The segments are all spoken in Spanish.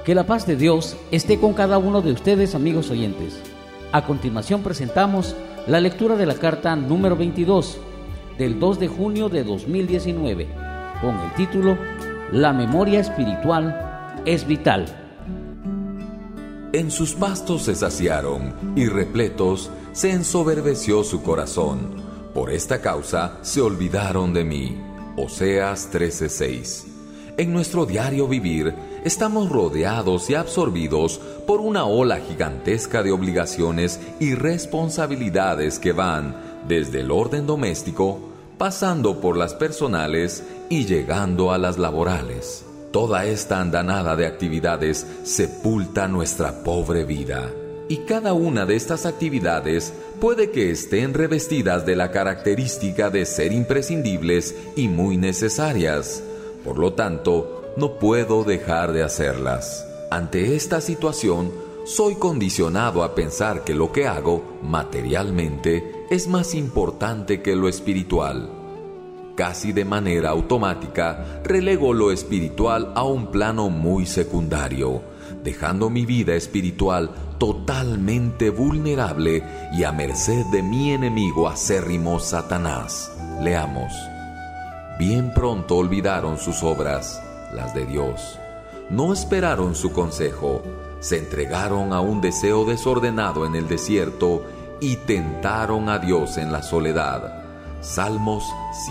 Que la paz de Dios esté con cada uno de ustedes, amigos oyentes. A continuación presentamos la lectura de la carta número 22 del 2 de junio de 2019 con el título La memoria espiritual es vital. En sus pastos se saciaron y repletos se ensoberbeció su corazón. Por esta causa se olvidaron de mí. Oseas 13:6. En nuestro diario vivir estamos rodeados y absorbidos por una ola gigantesca de obligaciones y responsabilidades que van desde el orden doméstico, pasando por las personales y llegando a las laborales. Toda esta andanada de actividades sepulta nuestra pobre vida. Y cada una de estas actividades puede que estén revestidas de la característica de ser imprescindibles y muy necesarias. Por lo tanto, no puedo dejar de hacerlas. Ante esta situación, soy condicionado a pensar que lo que hago materialmente es más importante que lo espiritual. Casi de manera automática, relego lo espiritual a un plano muy secundario, dejando mi vida espiritual totalmente vulnerable y a merced de mi enemigo acérrimo Satanás. Leamos. Bien pronto olvidaron sus obras, las de Dios. No esperaron su consejo, se entregaron a un deseo desordenado en el desierto y tentaron a Dios en la soledad. Salmos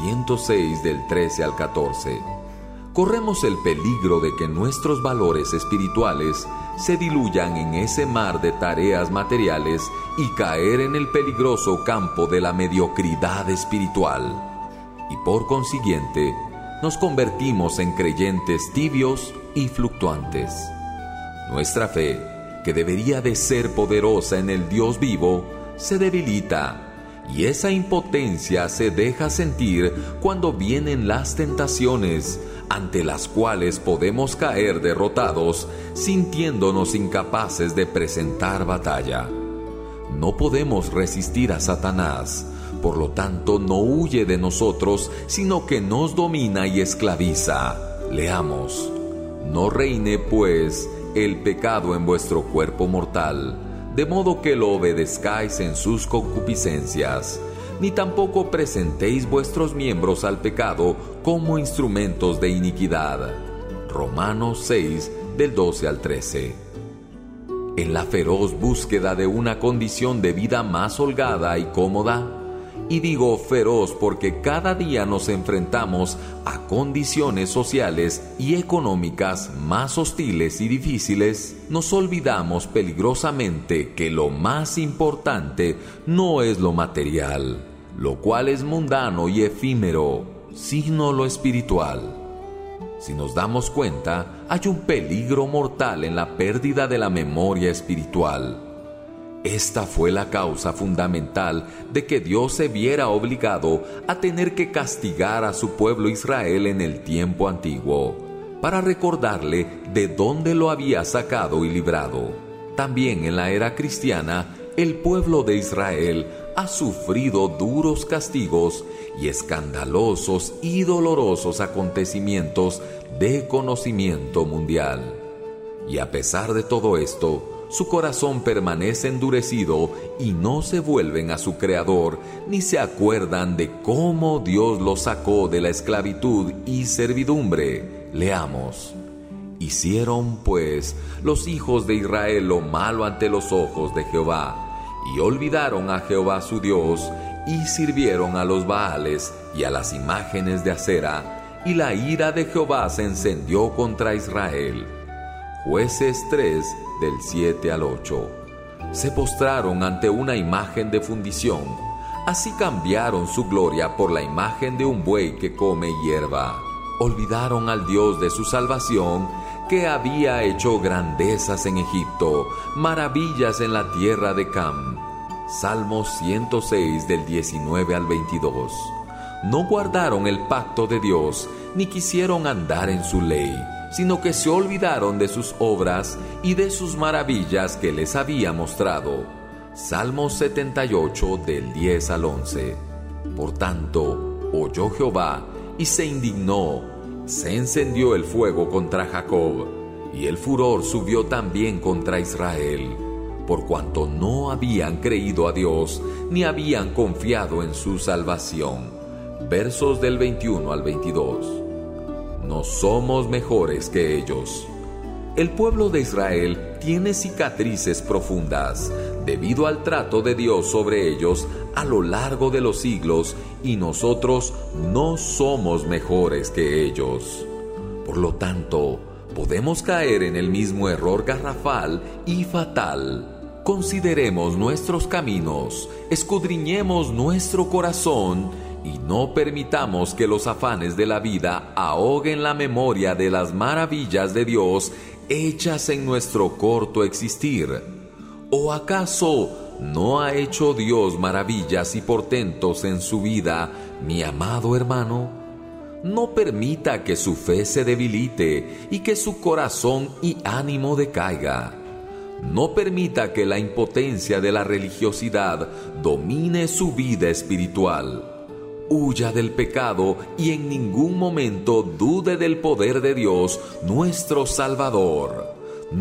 106 del 13 al 14. Corremos el peligro de que nuestros valores espirituales se diluyan en ese mar de tareas materiales y caer en el peligroso campo de la mediocridad espiritual. Y por consiguiente, nos convertimos en creyentes tibios y fluctuantes. Nuestra fe, que debería de ser poderosa en el Dios vivo, se debilita, y esa impotencia se deja sentir cuando vienen las tentaciones, ante las cuales podemos caer derrotados, sintiéndonos incapaces de presentar batalla. No podemos resistir a Satanás, por lo tanto no huye de nosotros, sino que nos domina y esclaviza. Leamos. No reine, pues, el pecado en vuestro cuerpo mortal, de modo que lo obedezcáis en sus concupiscencias, ni tampoco presentéis vuestros miembros al pecado como instrumentos de iniquidad. Romanos 6, del 12 al 13. En la feroz búsqueda de una condición de vida más holgada y cómoda, y digo feroz porque cada día nos enfrentamos a condiciones sociales y económicas más hostiles y difíciles, nos olvidamos peligrosamente que lo más importante no es lo material, lo cual es mundano y efímero, sino lo espiritual. Si nos damos cuenta, hay un peligro mortal en la pérdida de la memoria espiritual. Esta fue la causa fundamental de que Dios se viera obligado a tener que castigar a su pueblo Israel en el tiempo antiguo, para recordarle de dónde lo había sacado y librado. También en la era cristiana, el pueblo de Israel ha sufrido duros castigos y escandalosos y dolorosos acontecimientos de conocimiento mundial. Y a pesar de todo esto, su corazón permanece endurecido y no se vuelven a su Creador, ni se acuerdan de cómo Dios los sacó de la esclavitud y servidumbre. Leamos. Hicieron, pues, los hijos de Israel lo malo ante los ojos de Jehová, y olvidaron a Jehová su Dios, y sirvieron a los Baales y a las imágenes de acera, y la ira de Jehová se encendió contra Israel. Jueces 3, del 7 al 8. Se postraron ante una imagen de fundición, así cambiaron su gloria por la imagen de un buey que come hierba. Olvidaron al Dios de su salvación, que había hecho grandezas en Egipto, maravillas en la tierra de Cam. Salmos 106 del 19 al 22. No guardaron el pacto de Dios, ni quisieron andar en su ley, sino que se olvidaron de sus obras y de sus maravillas que les había mostrado. Salmos 78 del 10 al 11. Por tanto, oyó Jehová y se indignó, se encendió el fuego contra Jacob, y el furor subió también contra Israel, por cuanto no habían creído a Dios, ni habían confiado en su salvación. Versos del 21 al 22. No somos mejores que ellos. El pueblo de Israel tiene cicatrices profundas, debido al trato de Dios sobre ellos a lo largo de los siglos, y nosotros no somos mejores que ellos. Por lo tanto, podemos caer en el mismo error garrafal y fatal. Consideremos nuestros caminos, escudriñemos nuestro corazón y no permitamos que los afanes de la vida ahoguen la memoria de las maravillas de Dios hechas en nuestro corto existir. ¿O acaso no ha hecho Dios maravillas y portentos en su vida, mi amado hermano? No permita que su fe se debilite y que su corazón y ánimo decaiga. No permita que la impotencia de la religiosidad domine su vida espiritual. Huya del pecado y en ningún momento dude del poder de Dios, nuestro Salvador.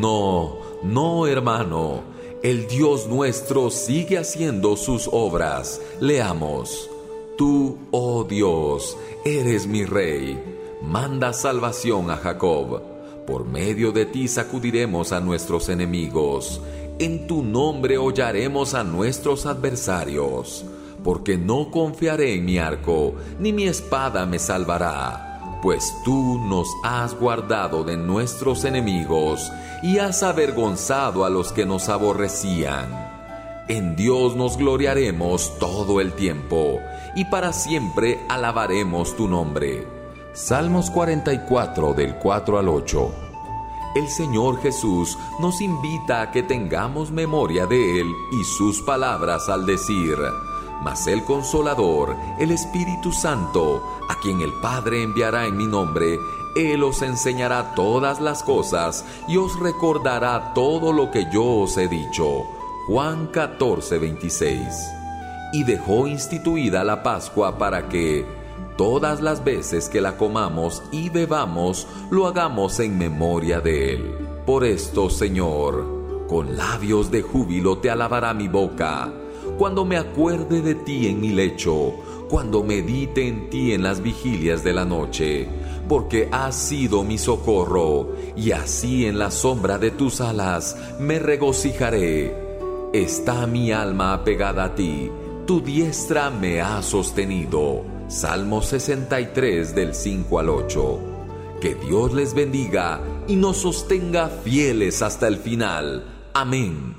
No, hermano, el Dios nuestro sigue haciendo sus obras. Leamos: Tú, oh Dios, eres mi Rey. Manda salvación a Jacob. Por medio de ti sacudiremos a nuestros enemigos. En tu nombre hollaremos a nuestros adversarios. Porque no confiaré en mi arco, ni mi espada me salvará. Pues tú nos has guardado de nuestros enemigos, y has avergonzado a los que nos aborrecían. En Dios nos gloriaremos todo el tiempo, y para siempre alabaremos tu nombre. Salmos 44 del 4 al 8. El Señor Jesús nos invita a que tengamos memoria de Él y sus palabras al decir: Mas el Consolador, el Espíritu Santo, a quien el Padre enviará en mi nombre, Él os enseñará todas las cosas y os recordará todo lo que yo os he dicho. Juan 14, 26. Y dejó instituida la Pascua para que todas las veces que la comamos y bebamos, lo hagamos en memoria de Él. Por esto, Señor, con labios de júbilo te alabará mi boca, cuando me acuerde de ti en mi lecho, cuando medite en ti en las vigilias de la noche, porque has sido mi socorro, y así en la sombra de tus alas me regocijaré. Está mi alma apegada a ti, tu diestra me ha sostenido. Salmo 63 del 5 al 8. Que Dios les bendiga y nos sostenga fieles hasta el final. Amén.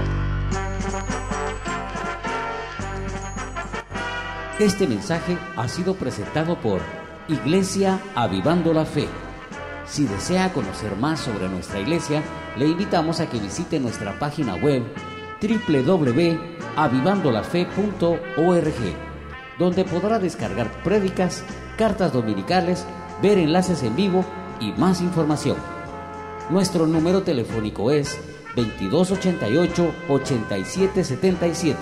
Este mensaje ha sido presentado por Iglesia Avivando la Fe. Si desea conocer más sobre nuestra iglesia, le invitamos a que visite nuestra página web www.avivandolafe.org, donde podrá descargar prédicas, cartas dominicales, ver enlaces en vivo y más información. Nuestro número telefónico es 2288-8777,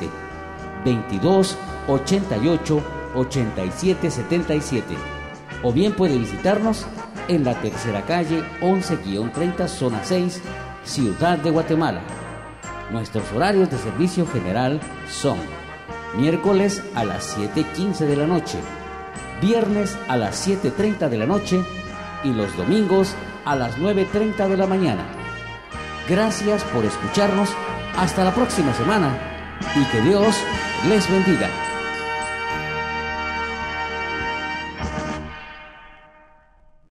2288-8777, o bien puede visitarnos en la tercera calle 11-30, zona 6, Ciudad de Guatemala. Nuestros horarios de servicio general son miércoles a las 7:15 de la noche, viernes a las 7:30 de la noche y los domingos a las 9:30 de la mañana. Gracias por escucharnos. Hasta la próxima semana y que Dios les bendiga.